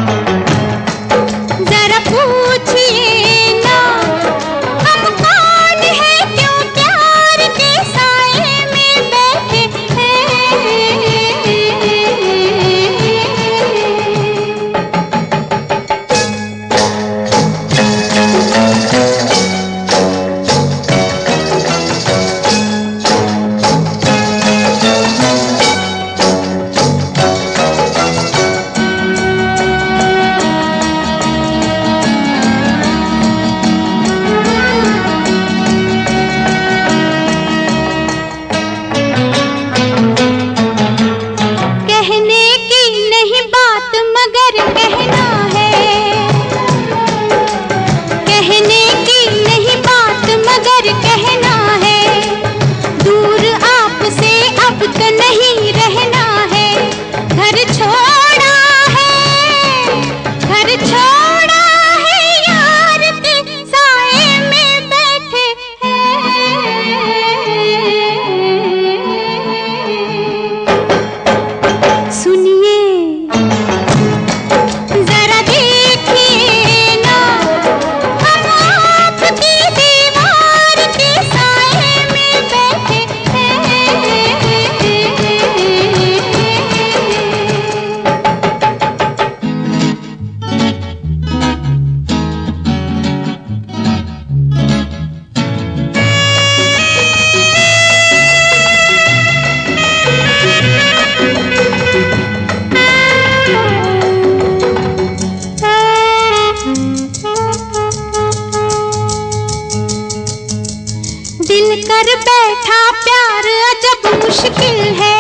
जरा पूछिए ना हम कौन है, क्यों प्यार के साए में बैठे हैं। कहने की नहीं बात मगर कहना है, कहने की नहीं बात मगर कहना है। दूर आपसे अब तो नहीं रहना है, घर छोड़ा है, घर छोड़ा है, यार के साए में बैठे हैं। सुनिए जरा देखिए ना हम आपकी दीवार के साए में बैठे हैं। दिल कर बैठा प्यार अजब मुश्किल है,